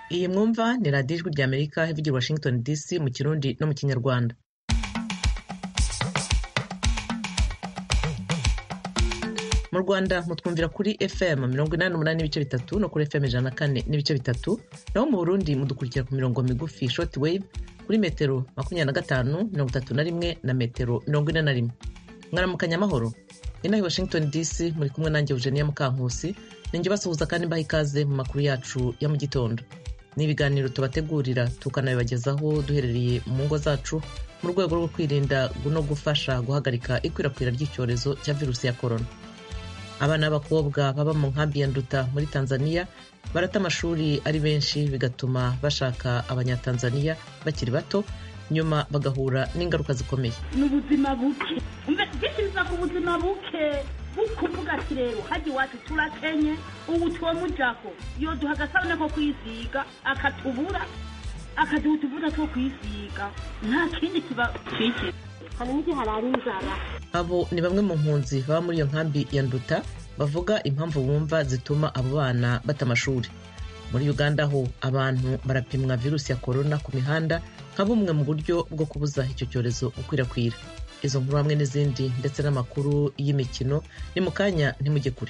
Iyi mwumva ni radiyo ijwi ry'Amerika ivugira i Washington DC mu Kirundi no mu Kinyarwanda. Mu Rwanda mutwumvira kuri FM 88 n'ibice bitatu no kuri FM 104 n'ibice bitatu, naho mu Burundi mudukurikira ku mirongo migufi short wave kuri metero 25, 31 na metero 41. Mwaramukanya amahoro. Inaha i Washington DC muri kumwe nanjye Eugenia Mukankusi, ninjye basuhuza kandi mbaha ikaze mu makuru yacu ya mu gitondo. N'ibiganiro tubategurira tukanabibagezaho duherereye mu ngo zacu mu rwego rwo kwirinda no gufasha guhagarika ikwirakwira ry'icyorezo cya virusi ya corona. Abana b'abakobwa baba mu nkambi ya Nduta muri Tanzania barata amashuri ari benshi, bigatuma bashaka abanyatanzania bakiri bato, nyuma bagahura n'ingaruka zikomeye. N'ubuzima buke bisiza ku buzima buke bukuvuga ati rero haji wacu turakenye ubu twomujako yo duhagasabone ko kwisiga akatubura akadutuvuga ko kwisiga nta kindi kiba cike hanini harari inzara. Abo ni bamwe mu mpunzi baba muri iyo nkambi ya Nduta bavuga impamvu bumva zituma abo bana bata amashuri. Muri Uganda ho abantu barapimwa virusi ya corona ku mihanda nka bumwe mu buryo bwo kubuza icyo cyorezo gukwirakwira. Izo nkuru hamwe n'izindi ndetse n'amakuru y'imikino ni mu kanya, ntimujye kure.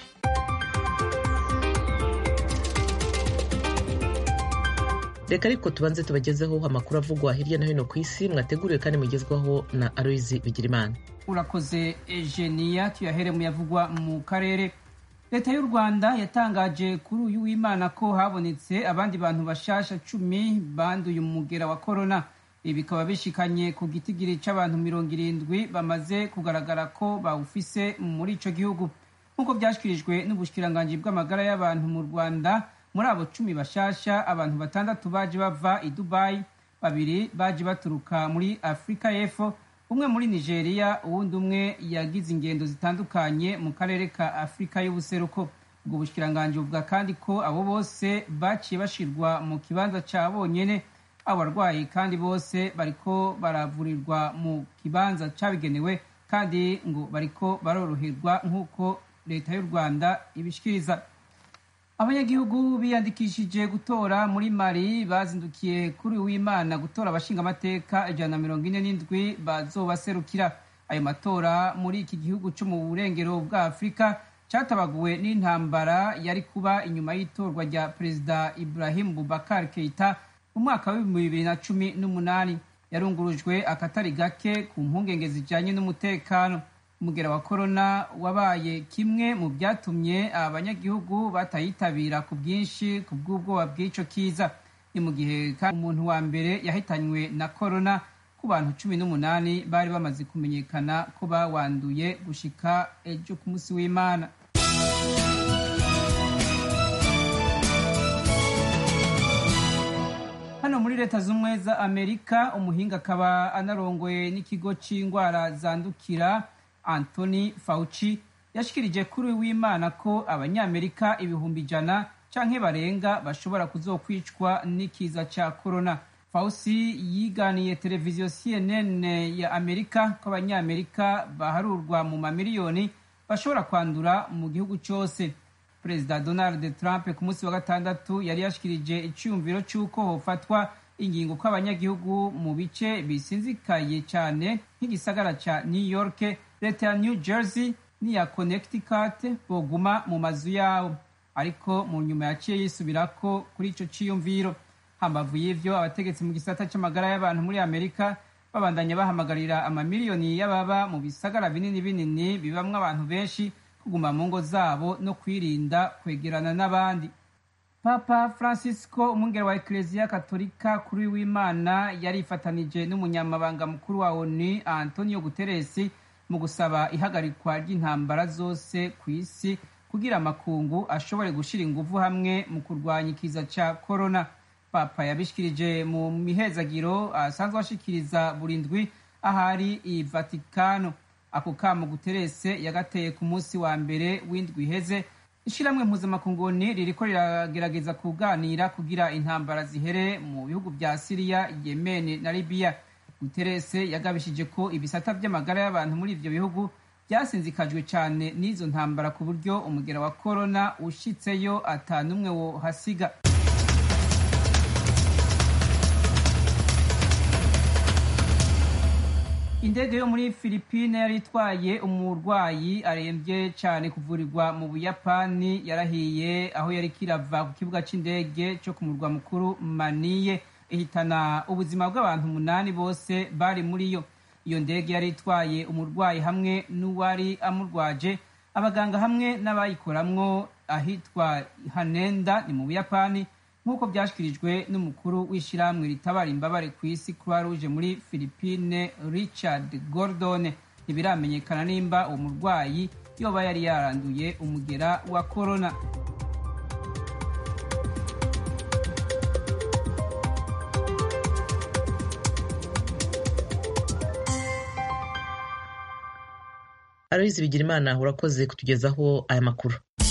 Reka ariko tubanze tubagezeho amakuru avugwa hirya no hino ku isi, mwateguriwe kandi mugezwaho na Aloyizi Bigirimana. Urakoze Eugenia. Tuyahere mu yavugwa mu karere. Leta y'u Rwanda yatangaje kuri uyu w'Imana ko habonetse abandi bantu bashasha 10 banduye umugera wa corona. Ibi bikaba bishikanye ku gitigiri c'abantu 70 bamaze kugaragara ko bawufise muri ico gihugu, nk'uko byashyikirijwe n'ubushikiranganji bw'amagara y'abantu mu Rwanda. Muri abo 10 bashasha, abantu 6 baje bava i Dubai, 2 baje baturuka muri Afrika y'Epfo, umwe muri Nigeria, uwundi umwe yagize ingendo zitandukanye mu karere ka Afrika y'ubuseruko. Ubwo bushikiranganji buvuga kandi ko abo bose baciye bashirwa mu kibanza ca bonyene. Abarwayi kandi bose bariko baravurirwa mu kibanza cabigenewe, kandi ngo bariko baroroherwa nk'uko leta y'u Rwanda ibishikiriza. Abanyagihugu biyandikishije gutora muri Mali bazindukiye kuri w'Imana gutora abashinga amateka 147 bazobaserukira. Ayo matora muri iki gihugu cyo mu burengero bwa Afrika catabaguwe n'intambara yari kuba inyuma y'itorwa rya Perezida Ibrahim Boubacar Keita mu mwaka wa 2018. Yarungurujwe akatari gake ku mpungenge zijanye n'umutekano. Umugera wa corona wabaye kimwe mu byatumye abanyagihugu batayitabira ku bwinshi ku bw'ubwoba bw'ico kiza. Ni mu gihe kandi umuntu wa mbere yahitanywe na corona ku bantu 18 bari bamaze kumenyekana ko bawanduye gushika ejo ku munsi w'Imana. Hano muri Leta z'Ubumwe za Amerika, umuhinga akaba anarongoye n'ikigo c'indwara zandukira Anthony Fauci yashikirije kuri w'Imana ko abanyamerika 100,000 canke barenga bashobora kuzokwicwa n'ikiza ca corona. Fauci yiganiye televiziyo CNN ya Amerika ko abanyamerika baharurwa mu mamiliyoni bashobora kwandura mu gihugu cyose. Perezida Donald Trump ku munsi wa gatandatu yari yashikirije icyumviro cy'uko hofatwa ingingo ko abanyagihugu mu bice bisinzikaye cyane nk'igisagara ca New York, leta ya New Jersey n'iya Connecticut boguma mu mazu yabo. Ariko mu nyuma yaciye yisubirako kuri ico ciyumviro. Hambavu y'ivyo, abategetsi mu gisata c'amagara y'abantu muri Amerika babandanya bahamagarira amamiliyoni y'ababa mu bisagara binini binini bibamwo abantu benshi kuguma mu ngo zabo no kwirinda kwegerana n'abandi. Papa Francisco, umwungere wa Eklezia Katolika, kuri w'Imana yarifatanije n'umunyamabanga mukuru wa ONU Antonio Guterres mu gusaba ihagarikwa ry'intambara zose ku isi kugira amakungu ashobore gushira inguvu hamwe mu kurwanya ikiza ca corona. Papa yabishikirije mu mihezagiro asanzwe ashikiriza buri ndwi ahari i Vatikano. Ako kamo Guterres yagateye ku munsi wa mbere w'indwi iheze. Ishiramwe mpuzamakungu ririko riragerageza kuganira kugira intambara zihere mu bihugu vya Syria, Yemen na Libya. Guterres yagabishije ko ibisata by'amagara y'abantu muri ivyo bihugu byasinzikajwe cyane n'izo ntambara ku buryo umugera wa corona ushitseyo atanumwe wo hasiga. Indege yo muri Philippines yari itwaye umurwayi arembye cyane kuvurirwa mu Buyapani yarahiye aho yari kirava ku kibuga c'indege cyo ku murwa mukuru Manille ihitana ubuzima bw'abantu 8 bose bari muri yo. Iyo ndege yari itwaye umurwayi hamwe n'uwari amurwaje, abaganga hamwe n'abayikoramwo ahitwa Haneda ni mu Buyapani, nk'uko byashyikirijwe n'umukuru w'ishyirahamwe ritabara imbabare ku isi Croix Rouge muri Philippines Richard Gordon. Ntibiramenyekana nimba uwo murwayi yoba yari yaranduye umugera wa corona. Aloyizi Bigirimana urakoze kutugezaho aya makuru.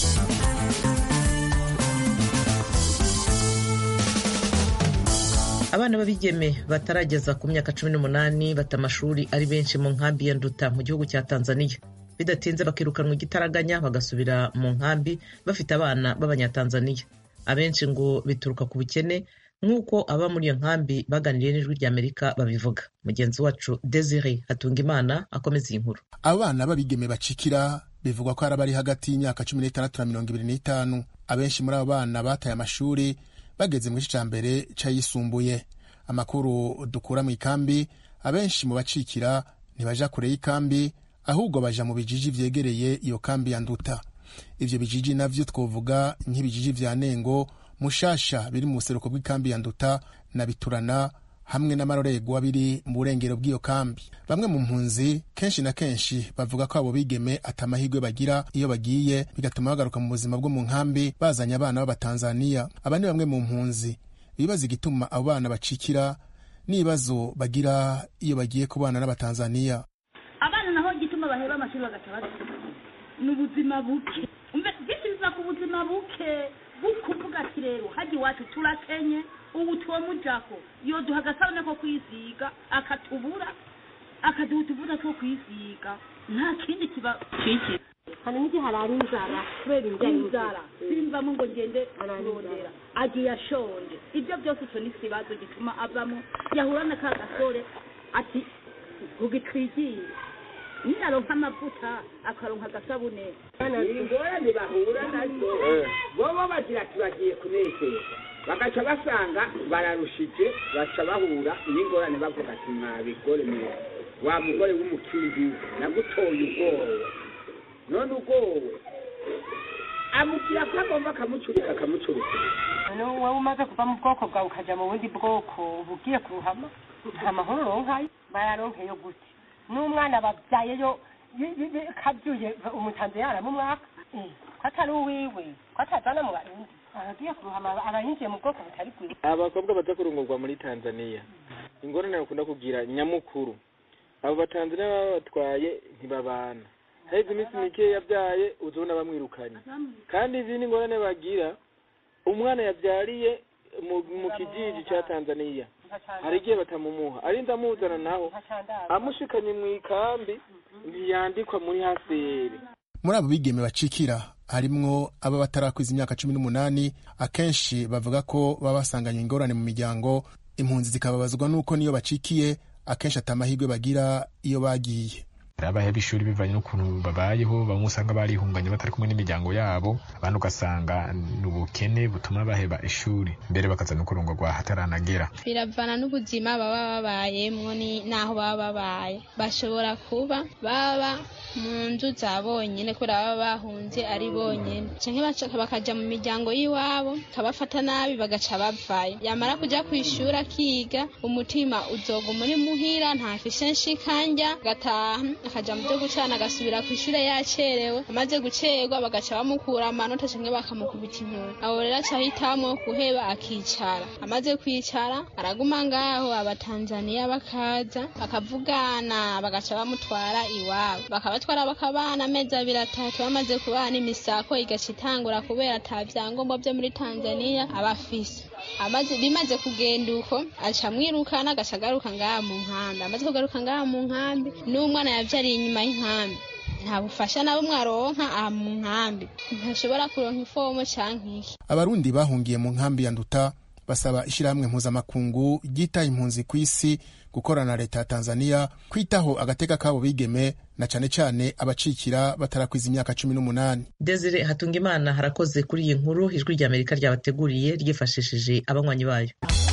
Abana b'abigeme batarageza ku myaka 18 bata amashuri ari benshi mu nkambi ya Nduta mu gihugu cya Tanzania. Bidatinze bakirukanwa igitaraganya bagasubira mu nkambi bafite abana b'Abanyatanzania. Abenshi ngo bituruka ku bukene, nk'uko aba muri iyo nkambi baganiriye n'Ijwi ry'Amerika babivuga. Mugenzi wacu Desire Hatungimana akomeza iyi nkuru. Abana b'abigeme bacikira bivugwa ko arabari hagati y'imyaka 16 na 25. Abenshi muri abo bana bataye amashuri bageze mu gice ca mbere cayisumbuye. Amakuru dukura mu ikambi, abenshi mu bacikira ntibaja kure y'ikambi, ahubwo baja mu bijiji vyegereye iyo kambi ya Nduta. Ivyo bijiji navyo twovuga nk'ibijiji vya Nengo, Mushasha biri mu buseruko bw'ikambi ya Nduta na Biturana hamwe n'Amarorerwa biri mu burengero bw'iyo kambi. Bamwe mu mpunzi kenshi na kenshi bavuga ko abo bigeme atamahirwe bagira iyo bagiye, bigatuma bagaruka mu buzima bwo mu nkambi bazanye abana b'Abatanzania. Aba ni bamwe mu mpunzi bibaza igituma abo bana bacikira n'ibibazo bagira iyo bagiye kubana n'Abatanzania. Abana naho gituma baheba amashuri bagatabaza n'ubuzima buke. Umbe gishiriza ku buzima buke bukuvuga ati rero haji wacu turakenye ubu twomujako yo duhagasabone ko kwisiga akatubura akadutuvuza ko kwisiga nta kindi kiba ciki hano niki harari inzara kubera inzara simba mu ngo ngende ararondera agiye ashonje ibyo byose cyo ni kibazo gituma avamo yahurana ka gasore ati ugitwigiye ninaronka amavuta akaronka gasabune ingorane bahura nazo bobo bagira ati bagiye kunezeza bagaca basanga bararushije baca bahura n'ingorane bavuga ati mwabigore mwe wa mugore w'umukindi nagutoye ubwoba none ubwoba amubwira ko agomba akamucurika wowe umaze kuva mu bwoko bwawe ukaja mu bundi bwoko ugiye kuruhama nta mahoro ronkayo bararonkeyo gute n'umwana babyayeyo kabyuye umutanzania aramumwaka katari uwiwe katazana mu barundi aragiye kuruhama arayinjiye mu bwoko butari bwiza. Abakobwa baza kurongorwa muri Tanzania ingorane bakunda kugira nyamukuru, abo Batanzania babatwaye ntibabana, haheze iminsi mike yabyaye uzona bamwirukanye, kandi izindi ngorane bagira umwana yabyariye mu kijiji cya Tanzania hari igihe batamumuha arinda amuzana naho amushikanye mu ikambi ntiyandikwa muri haseri. Muri abo bigeme bacikira harimwo aba batarakwiza imyaka 18, akenshi bavuga ko baba basanganye ingorane mu miryango. Impunzi zikababazwa nuko niyo bacikiye akenshi atamahirwe bagira iyo bagiye. Abaheba ishuri bivanye n'ukuntu babayeho, bamwe usanga barihunganye batari kumwe n'imiryango yabo, abandi ugasanga n'ubukene butuma baheba ishuri mbere bakaza no kurongorwa hataranagera. Biravana n'ubuzima baba babayemwo naho baba babaye, bashobora kuba baba mu nzu za bonyene kubera baba bahunze ari bonyene, canke bakaja mu miryango y'iwabo kabafata nabi bagaca bavayo, yamara kuja kwishura kiga umutima uzoguma muri muhira ntafise nshikanja gataha akaja mu byo gucana agasubira kw'ishure yacerewe, amaze gucerwa bagaca bamukura amanota canke bakamukubita inkuru. Abo rero aca ahitamwo kuheba akicara, amaze kwicara araguma ngaho Abatanzania bakaza bakavugana bagaca bamutwara iwabo, bakabatwara bakabana amezi 2-3, bamaze kubana imisako igaca itangura kubera ata vyangombwa vyo muri Tanzania abafise. Bimaze kugenda uko aca mwirukana agaca agaruka ngaha mu nkambi, amaze kugaruka ngaha mu nkambi n'umwana yavyariye inyuma y'inkambi nta bufasha nabo mwaronka aha mu nkambi, ntashobora kuronka ifomo canke iki. Abarundi bahungiye mu nkambi ya Nduta basaba ishyirahamwe mpuzamakungu ryitaye impunzi ku isi gukorana na leta ya Tanzania kwitaho agateka kabo bigeme na cane cane abacikira batarakwiza imyaka 18. Desire Hatungimana harakoze kuri iyi nkuru ijwi rya Amerika ryabateguriye ryifashishije abanywanyi bayo.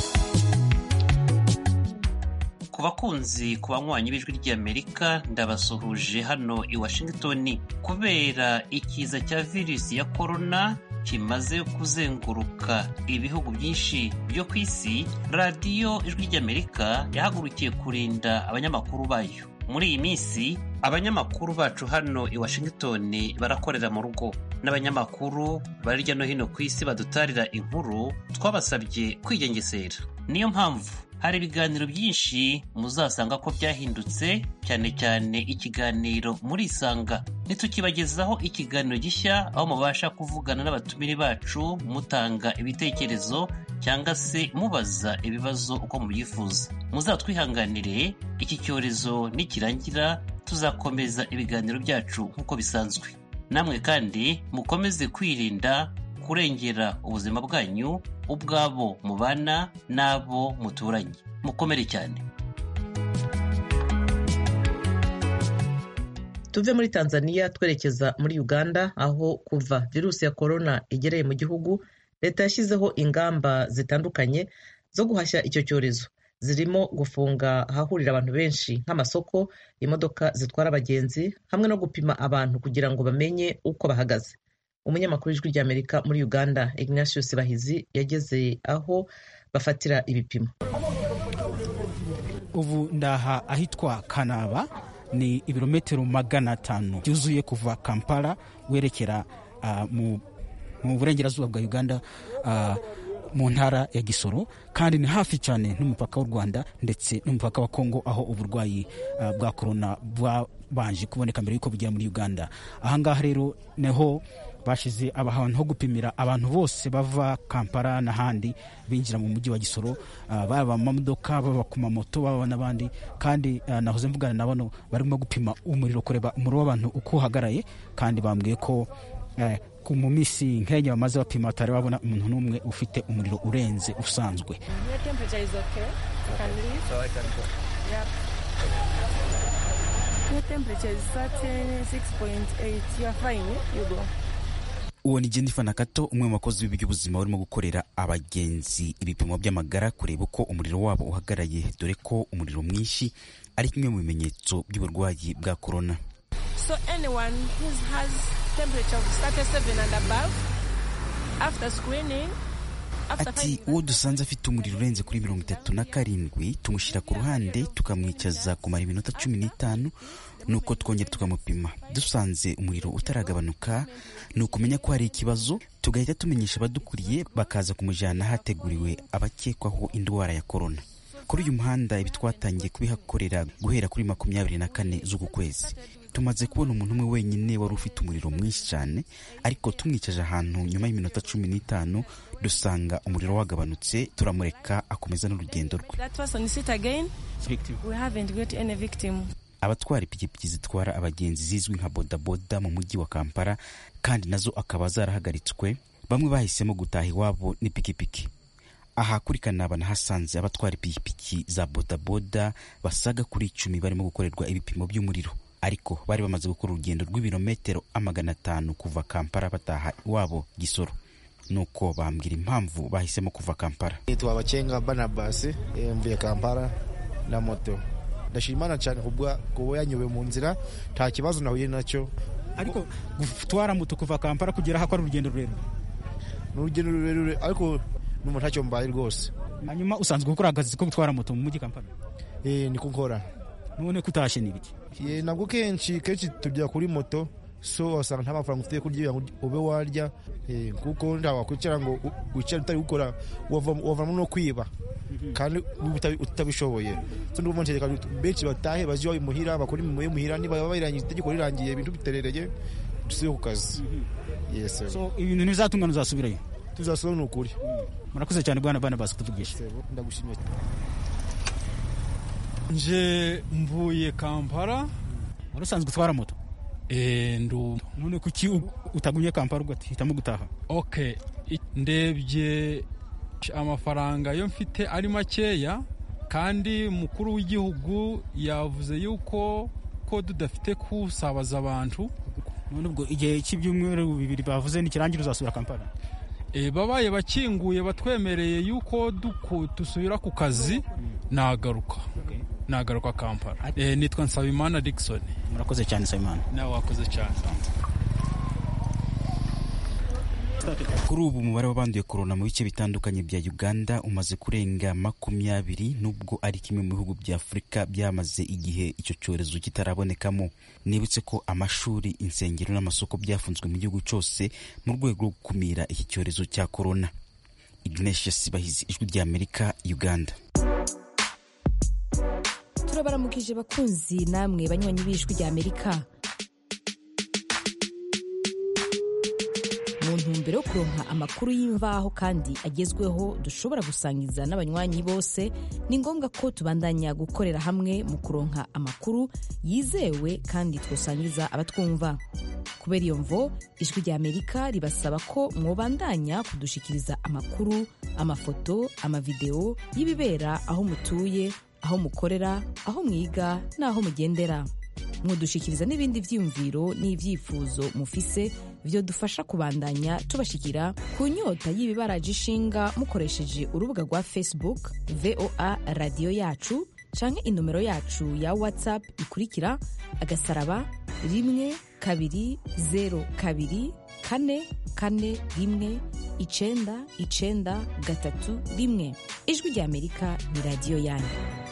Ku bakunzi ku banywanyi b'ijwi ry'Amerika ndabasuhuje hano i Washington. Kubera ikiza cya virusi ya corona kimaze kuzenguruka ibihugu byinshi byo ku isi, radiyo ijwi ry'Amerika yahagurukiye kurinda abanyamakuru bayo. Muri iyi minsi abanyamakuru bacu hano i Washington barakorera mu rugo, n'abanyamakuru bari hirya no hino ku isi badutarira inkuru twabasabye kwigengesera. Niyo mpamvu hari ibiganiro byinshi muzasanga ko byahindutse, cyane cyane ikiganiro muri Isanga. Nitukibagezaho ikiganiro gishya aho mubasha kuvugana n'abatumire bacu mutanga ibitekerezo cyangwa se mubaza ibibazo uko mubyifuza. Muzatwihanganire, iki cyorezo nikirangira tuzakomeza ibiganiro byacu nk'uko bisanzwe. Namwe kandi mukomeze kwirinda, kurengera ubuzima bwanyu, ubwabo mubana n'abo muturanye. Mukomere cyane. Tuve muri Tanzania twerekeza muri Uganda, aho kuva virusi ya corona igereye mu gihugu leta yashyizeho ingamba zitandukanye zo guhashya icyo cyorezo, zirimo gufunga ahahurira abantu benshi nk'amasoko, imodoka zitwara abagenzi, hamwe no gupima abantu kugira ngo bamenye uko bahagaze. Umunyamakuru w'ijwi ry'Amerika muri Uganda Ignatius Bahizi yageze aho bafatira ibipimo. Ubu ndaha ahitwa Kanaba, ni ibirometero 500 byuzuye kuva Kampala werekera mu burengerazuba bwa Uganda, mu ntara ya Gisoro, kandi ni hafi cyane n'umupaka w'u Rwanda ndetse n'umupaka wa Kongo, aho uburwayi bwa corona bwabanje kuboneka mbere yuko bugera muri Uganda. Ahangaha rero neho bashize abahantu ho gupimira abantu bose bava Kampala n'ahandi binjira mu mujyi wa Gisoro, baba mu modoka, baba ku mamoto, baba n'abandi. Kandi nahoze mvugana nabano barimo gupima umuriro, kureba umuriro w'abantu uko uhagaraye, kandi bambwiye ko mu minsi nk'enye bamaze bapima batari babona umuntu n'umwe ufite umuriro urenze usanzwe. Uwo ni Jennifer Nakato, umwe mu bakozi b'iby'ubuzima barimo gukorera abagenzi ibipimo by'amagara kureba uko umuriro wabo uhagaraye, dore ko umuriro mwinshi ari kimwe mu bimenyetso by'uburwayi bwa corona. So anyone who has temperature of 37 and above, after screening, ati uwo dusanze afite umuriro urenze kuri 37 tumushyira ku ruhande tukamwicaza kumara iminota 15, nuko twongera tukamupima. Dusanze umuriro utaragabanuka ni ukumenya ko hari ikibazo, tugahita tumenyesha abadukuriye bakaza kumujyana hateguriwe abakekwaho indwara ya corona. Kuri uyu muhanda ibi twatangiye kubihakorera guhera kuri 24 z'uku kwezi. Tumaze kubona umuntu umwe wenyine wari ufite umuriro mwinshi cyane, ariko tumwicaje ahantu nyuma y'iminota 15 dusanga umuriro wagabanutse, turamureka akomeza n'urugendo rwe. Abatwara ipikipiki zitwara abagenzi zizwi nka bodaboda mu mujyi wa Kampala kandi nazo akaba zarahagaritswe, bamwe bahisemo gutaha iwabo n'ipikipiki. Aha kuri Kanaba nahasanze abatwara ipikipiki za bodaboda basaga kuri 10 barimo gukorerwa ibipimo by'umuriro, ariko bari bamaze gukora urugendo rw'ibirometero 500 kuva Kampala bataha iwabo Gisoro. Nuko bambwira impamvu bahisemo kuva Kampala. Twabacenga Barnabas mvuye Kampala na moto. Ndashimana cyane kuba yanyuwe mu nzira, nta kibazo nahuye nacyo. Ariko gutwara moto kuva Kampala kugera hakora urugendo rurerure. N'urugendo rurerure, ariko n'umuntu ntacyo mbaye rwose. Hanyuma usanzwe gukora akazi ko gutwara moto mu mujyi Kampala? Niko nkora. None kutashe nibiki? Nabwo kenshi tujya kuri moto, so wasanga nta mafaranga ufite kurya ngo ube warya, kuko ndawa kwicara ngo wicare utari gukora wava no kwiba kandi utabishoboye. So ndumva nshaka benshi batahe baje muhira, bakora muhira, niba bayirangije itegeko rirangiye ibintu biterereye dusiye ku kazi. Yes sir. So ibintu nizatungana uzasubirayo? Tuzasubira n'ukuri. Murakoze cyane bwana basi kutuvugisha. Ndagushimiye. Nje mvuye Kampala. Urusanzwe gutwara moto? None kuki utagumye Kampala ugahitamo gutaha? Okay, ndebye amafaranga yo mfite ari makeya kandi umukuru w'igihugu yavuze yuko ko tudafite kusabaza abantu. None ubwo igihe cy'ibyumweru 2 bavuze nikirangira uzasubira Kampala? Babaye bakinguye batwemereye yuko dusubira ku kazi nagaruka Kampala. Nitwa Nsabimana Dickson. Murakoze cyane Nsabimana. Nawe wakoze cyane. Kuri ubu umubare w'abanduye corona mu bice bitandukanye bya Uganda umaze kurenga 20, nubwo ari kimwe mu bihugu bya Afurika byamaze igihe icyo cyorezo kitarabonekamo. Nibutse ko amashuri, insengero n'amasoko byafunzwe mu gihugu cyose mu rwego rwo gukumira iki cyorezo cya corona. Ignatius Bahizi, Ijwi ry'Amerika, Uganda. Turabaramukije bakunzi namwe banywanyi b'Ijwi ry'Amerika. Mu ntumbero yo kuronka amakuru y'imvaho kandi agezweho dushobora gusangiza n'abanywanyi bose, ni ngombwa ko tubandanya gukorera hamwe mu kuronka amakuru yizewe kandi twosangiza abatwumva. Kubera iyo mvo, Ijwi ry'Amerika ribasaba ko mwobandanya kudushikiriza amakuru, amafoto, amavideo y'ibibera aho mutuye, aho mukorera, aho mwiga n'aho mugendera. Mudushikiriza n'ibindi vyiyumviro n'ivyifuzo mufise vyo dufasha kubandanya tubashikira ku nyota y'ibibaraje ishinga mukoresheje urubuga rwa Facebook VOA Radio Yacu canke inomero yacu ya WhatsApp ikurikira *1kabiri 0 2 4 4 1 9 9 3 1. Ijwi ry'Amerika ni radio yanyu.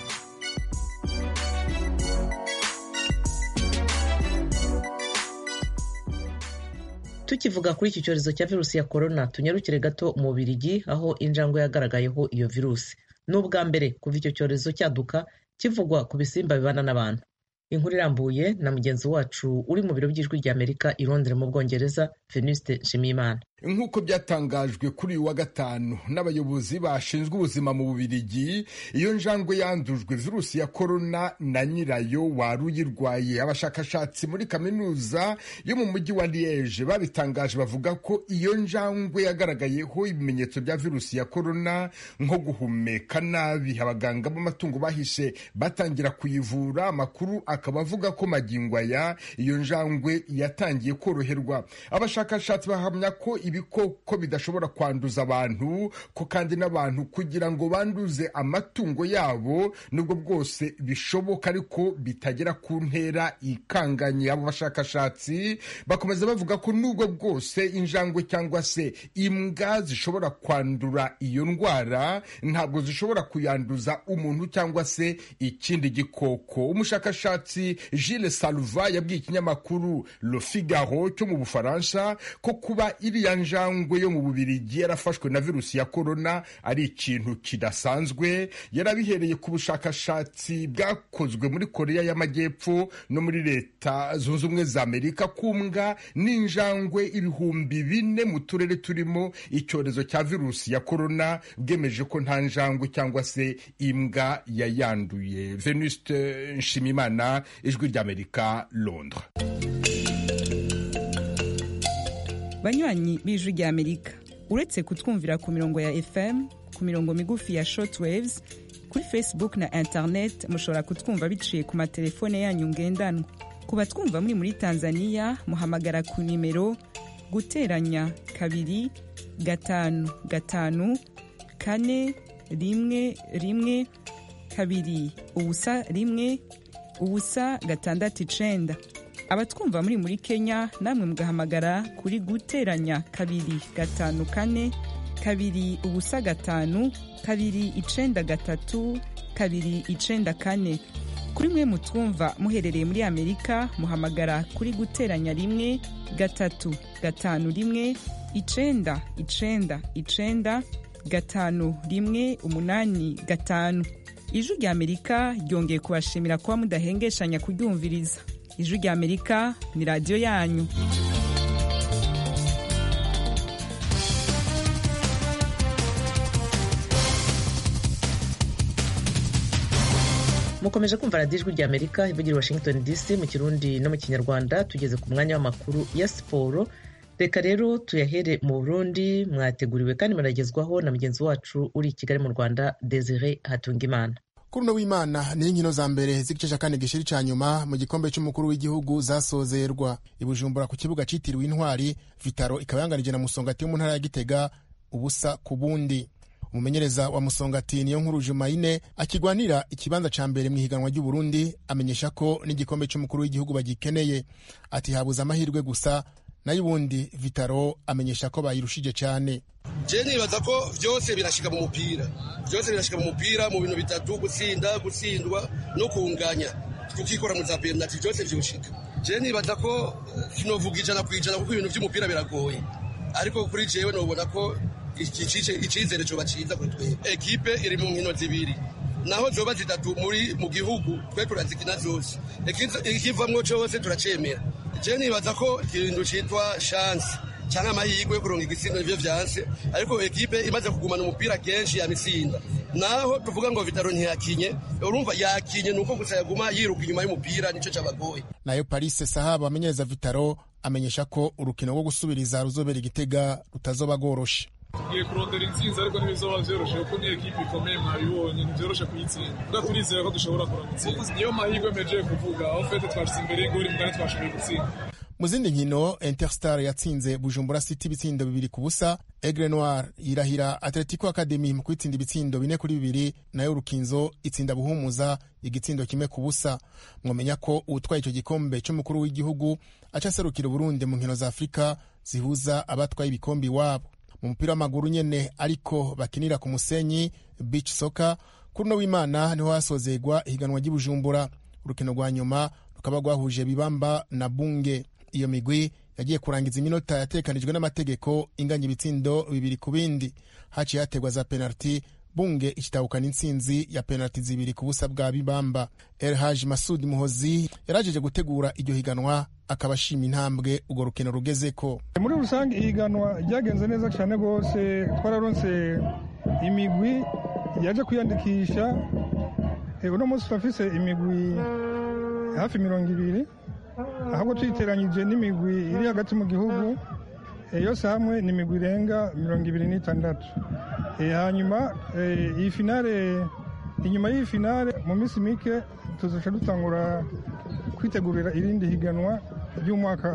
Tukivuga kuri iki cyorezo cya virusi ya corona, tunyarukire gato mu Bubiligi aho injangwe yagaragayeho iyo virusi. N'ubwa mbere kuva icyo cyorezo cyaduka kivugwa ku bisimba bibana n'abantu. Inkuru irambuye na mugenzi wacu uri mu biro by'Ijwi ry'Amerika i Londres mu Bwongereza, Venuste Nshimiyimana. Nk'uko byatangajwe kuri uyu wa gatanu n'abayobozi bashinzwe ubuzima mu Bubiligi, iyo njangwe yandujwe virusi ya corona na nyirayo wari uyirwaye. Abashakashatsi muri kaminuza yo mu mujyi wa Liège babitangaje bavuga ko iyo njangwe yagaragayeho ibimenyetso bya virusi ya corona nko guhumeka nabi. Abaganga b'amatungo bahishe batangira kuyivura. Amakuru akaba avuga ko magingo aya iyo njangwe yatangiye koroherwa. Abashakashatsi bahamya ko ibikoko bidashobora kwanduza abantu, ko kandi n'abantu kugira ngo banduze amatungo yabo nubwo bwose bishoboka ariko bitagera ku ntera ikanganye. Abo bashakashatsi bakomeza bavuga ko nubwo bwose injangwe cyangwa se imbwa zishobora kwandura iyo ndwara, ntabwo zishobora kuyanduza umuntu cyangwa se ikindi gikoko. Umushakashatsi Gilles Salva yabwiye ikinyamakuru Le Figaro cyo mu Bufaransa ko kuba iriya njangwe yo mu Bubiligi yarafashwe na virusi ya corona ari ikintu kidasanzwe. Yarabihereye ku bushakashatsi bwakozwe muri Korea y'Amajyepfo no muri Leta Zunze Ubumwe za Amerika kumbwa n'injangwe 4,000 mu turere turimo icyorezo cya virusi ya corona bwemeje ko nta njangwe cyangwa se imbwa yayanduye. Venuste Nshimiyimana, Ijwi ry'Amerika, Londres. Banywanyi b'Ijwi ry'Amerika, uretse kutwumvira ku mirongo ya FM, ku mirongo migufi ya shortwaves, kuri Facebook na internet mushobora kutwumva biciye ku matelefone yanyu ngendanwa. Ku batwumva muri Tanzania muhamagara ku nimero guteranya 2 5 5 4 1 1 2 ubusa 1 ubusa 6 abatwumva muri Kenya namwe mugahamagara kuri guteranya 2 5 4 2 ubusa 5 2 9 3 2 9 kuri mwe mutwumva muherereye muri Amerika muhamagara kuri guteranya 1 3 5 1 9 9 9 5 1 8 5. Ijwi ry'Amerika ryongeye kubashimira kuba mudahengeshanya kuryumviriza. Ijwi ry'Amerika ni radio yanyu. Mukomeje kumva radio Ijwi ry'Amerika ivugira Washington DC mu Kirundi no mu Kinyarwanda. Tugeze ku mwanya w'amakuru ya siporo. reka rero tuyahere mu Burundi, mwateguriwe kandi muragezwaho na mugenzi wacu uri i Kigali mu Rwanda, Desire Hatungimana. Kuri uno w'Imana ni inkino za mbere z'igice cya kane gishiri ca nyuma mu gikombe cy'umukuru w'igihugu zasozerwa i Bujumbura ku kibuga citiriwe Intwari. Vitaro ikaba yanganije na Musongati yo mu ntara ya Gitega ubusa ku bundi. Umumenyereza wa Musongati niyo nkuru Jumaine akigwanira ikibanza ca mbere mu higanwa ry'u Burundi amenyesha ko n'igikombe cy'umukuru w'igihugu bagikeneye, ati habuza amahirwe gusa, nayo ubundi Vitaro amenyesha ko bayirushije cyane. Je nibaza ko vyose birashika mu mupira, mu bintu bitatu: gutsinda, gutsindwa no kunganya, tukikora mu za penalty, vyose vyoshika. Je nibaza ko sinovuga 100% kuko ibintu vy'umupira biragoye, ariko kuri jewe nobona ko icizere coba ciza kuri twe. Ekipe iri mu nkino zibiri, naho zoba zitatu mu gihugu, twe turazikina zose, ikivamwo cose turacemera. Je nibaza ko ikintu citwa chance cyangwa amahirwe yo kuronka igitsindo nivyo vyanse, ariko ekipe imaze kugumana umupira kenshi yamitsinda. Naho tuvuga ngo Vitaro ntiyakinye, urumva yakinye nuko gusa yaguma yiruka inyuma y'umupira, nico cabagoye. Nayo Paris Sahaba amenyereza Vitaro amenyesha ko urukino rwo gusubiriza ruzobera Igitega rutazoba goroshe. Tugiye kurondera intsinzi ariko ntibizoba vyoroshe kuko ni ekipe ikomeye, mwabibonye ntivyoroshe kuyitsinda. Turizera ko dushobora kuronka intsinzi, niyo mahirwe mejeje kuvuga, aho fete twashitse imbere y'ingori mbere twashoboye gutsinda. Mu zindi nkino Interstar yatsinze Bujumbura City ibitsindo 2-0. Aigle Noir yirahira Atletico Academy mu kwitsinda ibitsindo 4-2, nayo Rukinzo itsinda Buhumuza igitsindo 1-0. Mwomenya ko utwaye ico gikombe cy'umukuru w'igihugu acaserukira Burundi mu nkino za Afrika zihuza abatwaye ibikombe wabo. Mu mupira w'amaguru nyene ariko bakinira ku musenyi beach soccer, kuri no w'Imana niho hasozegwa ihiganwa ry'Ibujumbura. Urukino rwa nyuma rukaba rwahuje Bibamba na Bunge. Iyo migwi yagiye kurangiza iminota yatekanijwe n'amategeko inganya ibitsindo 2-2. Haciye hategwa za penalty, Bunge ikitahukana intsinzi ya penalty 2-0 bwa Bibamba. El Haji Masudi Muhozi yarajeje gutegura iryo higanwa akabashima intambwe urwo rukino rugezeko. Muri rusange ihiganwa ryagenze neza cyane gose, twararonse imigwi yaje kwiyandikisha. Uno munsi twafise imigwi hafi 200, ahubwo twiteranyije n'imigwi iri hagati mu gihugu yose hamwe n'imigwi irenga 26. Hanyuma iyi finale, inyuma y'iyi finale mu minsi mike tuzoca dutangura kwitegurira irindi higanwa ry'umwaka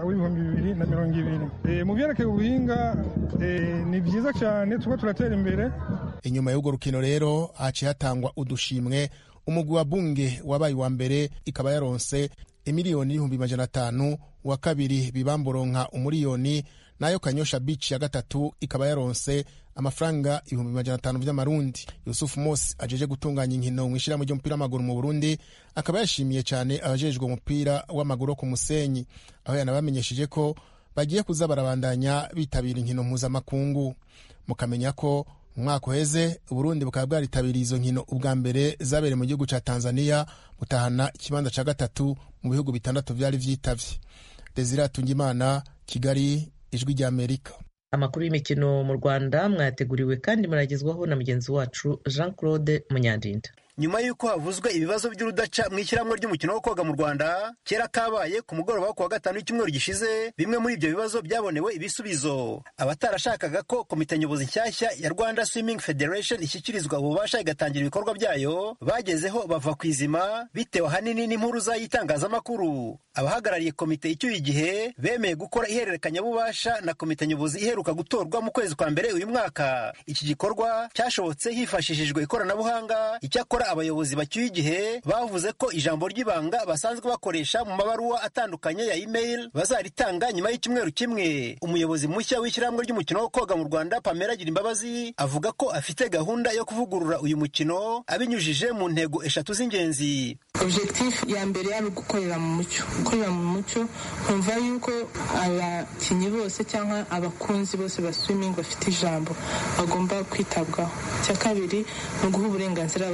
w'2020. Mu byerekeye ubuhinga ni byiza cyane, tuba turatera imbere. Inyuma y'urwo rukino rero haciye hatangwa udushimwe. Umugwi wa Bunge wabaye wa mbere ikaba yaronse imiliyoni 500,000, wa kabiri Bibamboronka umuliyoni, nayo Kanyosha Beach ya gatatu ikaba yaronse amafaranga 500,000 by'amarundi. Yusuf Mosi ajeje gutunganya inkino mwishira mu ry'umupira w'amaguru mu Burundi akaba yashimiye cyane abajejwe umupira w'amaguru ku musenyi, aho yanabamenyesheje ko bagiye kuza barabandanya bitabira inkino mpuzamakungu. Mukamenya ko umwaka uheze Burundi bukaba bwaritabiriye izo nkino ubwa mbere zabereye mu gihugu ca Tanzania, butahana ikibanza ca gatatu mu bihugu 6 vyari vyitavye. Desire Hatungimana, Kigali, Ijwi ry'Amerika. Amakuru y'imikino mu Rwanda mwateguriwe kandi muragezwaho na mugenzi wacu Jean Claude Munyandinda. Nyuma y'uko havuzwe ibibazo by'urudaca mu ishyirahamwe ry'umukino wo koga mu Rwanda kera kabaye ku mugoroba wo kuwa gatanu w'icyumweru gishize, bimwe muri ibyo bibazo byabonewe ibisubizo. Abatarashakaga ko komite nyobozi nshyashya ya Rwanda Swimming Federation ishyikirizwa ububasha igatangira ibikorwa byayo bagezeho bava ku izima, bitewe ahanini n'impuruza y'itangazamakuru. Abahagarariye komite icyuye igihe bemeye gukora ihererekanyabubasha na komite nyobozi iheruka gutorwa mu kwezi kwa mbere uyu mwaka. Iki gikorwa cyashobotse hifashishijwe ikoranabuhanga. Icyakora abayobozi bacyuye igihe bavuze ko ijambo ry'ibanga basanzwe bakoresha mu mabaruwa atandukanye ya email bazaritanga nyuma y'icyumweru kimwe. Umuyobozi mushya w'ishyirahamwe ry'umukino wo koga mu Rwanda, Pamela Girimbabazi, avuga ko afite gahunda yo kuvugurura uyu mukino abinyujije mu ntego 3 z'ingenzi. Objectif ya mbere ari gukorera mu mucyo, kumva yuko abakinnyi bose cyangwa abakunzi bose ba swimming bafite ijambo bagomba kwitabwaho. Cya kabiri ni uguha uburenganzira abakinnyi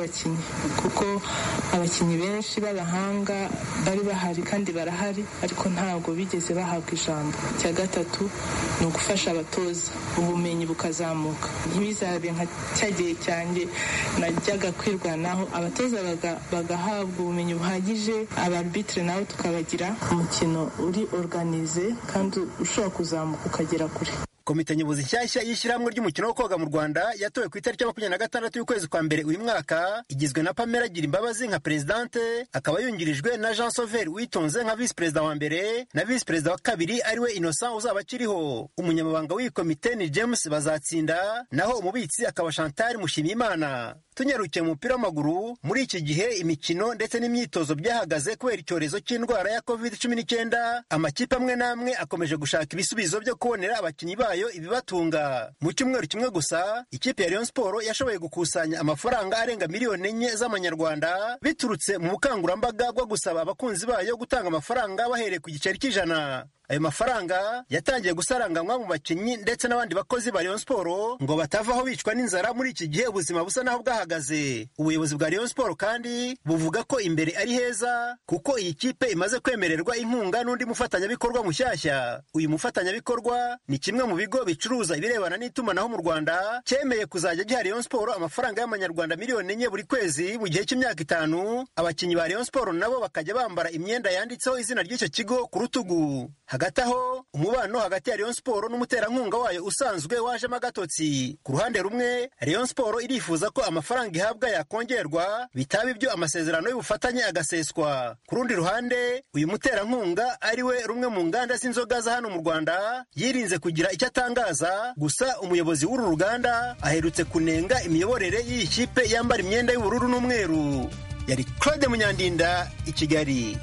kuko abakinnyi benshi b'abahanga bari bahari kandi barahari ariko ntabwo bigeze bahabwa ijambo. Icya gatatu ni ugufasha abatoza ubumenyi bukazamuka, ntibizabe nka cya gihe cyanjye najyaga kwirwanaho, abatoza bagahabwa ubumenyi buhagije, abarbitre nabo tukabagira umukino uri organize kandi ushobora kuzamuka ukagera kure. Komite nyobozi nshyashya y'ishyirahamwe ry'umukino wo koga mu Rwanda yatowe ku itariki ya 26 y'ukwezi kwa mbere uyu mwaka, igizwe na Pamela Girimbabazi nka presidente, akaba yungirijwe na Jean Sauveur Witonze nka vice president wa mbere na vice president wa kabiri ariwe Innocent uzaba akiriho. Umunyamabanga w'iyi komite ni James Bazatsinda, naho umubitsi akaba Chantal Mushimiyimana. Tunyarukiye mu mupira w'amaguru, muri iki gihe imikino ndetse n'imyitozo byahagaze kubera icyorezo cy'indwara ya COVID-19, amakipe amwe n'amwe akomeje gushaka ibisubizo byo kubonera abakinnyi bayo ibibatunga. Mu cyumweru kimwe gusa, ikipe ya Rayon Sport yashoboye gukusanya amafaranga arenga miliyoni 4 z'amanyarwanda biturutse mu bukangurambaga bwo gusaba abakunzi bayo gutanga amafaranga bahereye ku giceri cy'ijana. Ayo mafaranga yatangiye gusaranganywa mu bakinnyi ndetse n'abandi bakozi ba Rayon Sport ngo batavaho bicwa n'inzara muri iki gihe ubuzima busa naho bwahagaze. Ubuyobozi bwa Rayon Sport kandi buvuga ko imbere ari heza kuko iyi kipe imaze kwemererwa inkunga n'undi mufatanyabikorwa mushyashya. Uyu mufatanyabikorwa ni kimwe mu bigo bicuruza ibirebana n'itumanaho mu Rwanda, cyemeye kuzajya giha Rayon Sport amafaranga y'amanyarwanda miliyoni 4 buri kwezi mu gihe cy'imyaka 5. Abakinnyi ba Rayon Sport nabo bakajya bambara imyenda yanditseho izina ry'icyo kigo ku rutugu. Hagati aho, umubano hagati ya Rayon Sport n'umuterankunga wayo usanzwe wajemo agatotsi. Ku ruhande rumwe, Rayon Sport irifuza ko amafaranga ihabwa yakongerwa bitaba ibyo amasezerano y'ubufatanye agaseswa. Ku rundi ruhande, uyu muterankunga ariwe rumwe mu nganda z'inzoga za hano mu Rwanda yirinze kugira icyo atangaza, gusa umuyobozi w'uru ruganda aherutse kunenga imiyoborere y'iyi kipe yambara imyenda y'ubururu n'umweru. Yari Claude Munyandinda, i Kigali.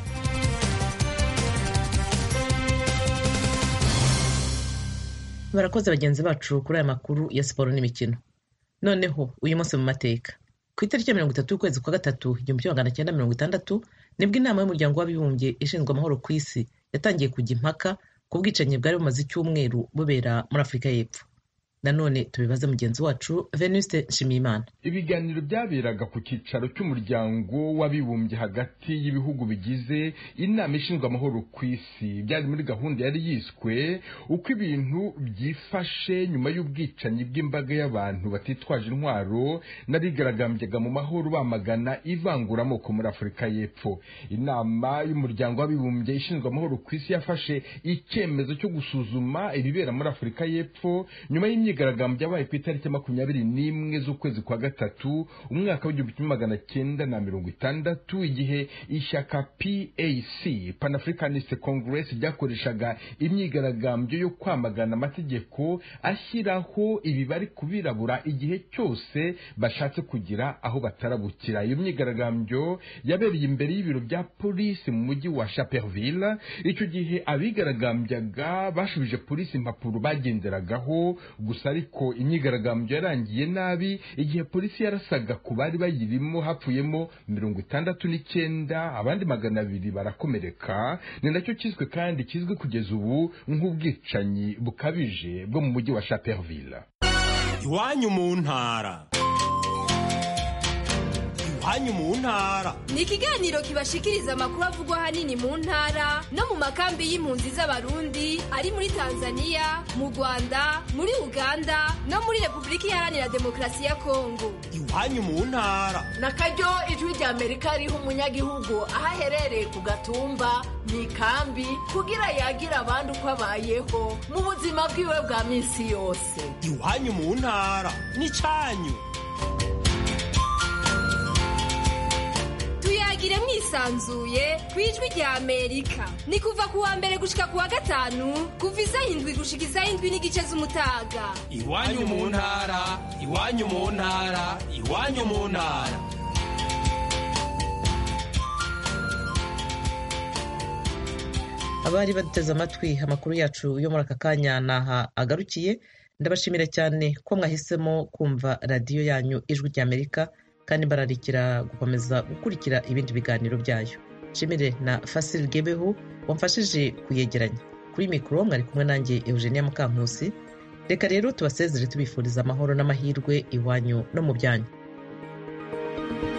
Barakoze bagenzi bacu kuri aya makuru ya siporo n'imikino. Noneho uyu munsi mu mateka, ku itariki ya 30 y'ukwezi kwa gatatu 1960 nibwo inama y'umuryango w'abibumbye ishinzwe amahoro ku isi yatangiye kujya impaka ku bwicanyi bwari bumaze icyumweru bubera muri Afurika y'Epfo. Nanone tubibaze mugenzi wacu Venuste Nshimiyimana. Ibiganiro byaberaga ku cyicaro cy'umuryango w'abibumbye hagati y'ibihugu bigize inama ishinzwe amahoro ku isi, byari muri gahunda yari yiswe uko ibintu byifashe nyuma y'ubwicanyi bw'imbaga y'abantu batitwaje intwaro n'abigaragambyaga mu mahoro bamagana ivanguramoko muri Afurika y'Epfo. Inama y'umuryango w'abibumbye ishinzwe amahoro ku isi yafashe icyemezo cyo gusuzuma ibibera muri Afurika y'Epfo nyuma imyigaragambyo yabaye ku itariki 21 z'ukwezi kwa gatatu umwaka w'1960, igihe ishyaka PAC Pan Africanist Congress ryakoreshaga imyigaragambyo yo kwamagana amategeko ashyiraho ibibari kubirabura igihe cyose bashatse kugira aho batarabukira. Iyo myigaragambyo yabereye imbere y'ibiro bya polisi mu mujyi wa Chaperville. Icyo gihe abigaragambyaga bashubije polisi impapuro bagenderagaho, gusa ariko imyigaragambyo yarangiye nabi igihe polisi yarasaga ku bari bayirimo, hapfuyemo 69, abandi 200 barakomereka. Ni nacyo kizwe kandi kizwe kugeza ubu nk'ubwicanyi bukabije bwo mu mujyi wa Chaperville. Iwanyu mu ntara. Iwanyu mu ntara ni ikiganiro kibashikiriza amakuru avugwa ahanini mu ntara no mu makambi y'impunzi z'abarundi ari muri Tanzania, mu Rwanda, muri Uganda no muri Repubulika Iharanira Demokarasi ya Kongo. Iwanyu mu ntara na karyo ijwi rya Amerika riha umunyagihugu aho aherereye ku gatumba mu ikambi kugira yagira abandi uko abayeho mu buzima bwiwe bwa minsi yose. Iwanyu mu ntara ni cyanyu. Tuyagire mwisanzuye ku ijwi rya Amerika. Ni kuva ku wa mbere gushika ku wa gatanu kuva 7 gushika 7 n'igice z'umutaga. Iwanyu mu ntara, iwanyu mu ntara, iwanyu mu ntara. Abari baduteze amatwi, amakuru yacu yo muri aka kanya naha agarukiye. Ndabashimira cyane ko mwahisemo kumva radiyo yanyu ijwi rya Amerika, kandi bararikira gukomeza gukurikira ibindi biganiro byayo. Nshimire na Fasil Gebehu wamfashije kuyegeranya. Kuri mikoro mwari kumwe nanjye Eugenia Mukankusi. Reka rero tubasezere tubifuriza amahoro n'amahirwe iwanyu no mu byanyu.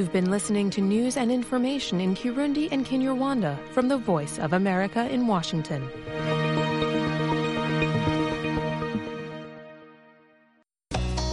You've been listening to news and information in Kirundi and Kinyarwanda from the Voice of America in Washington.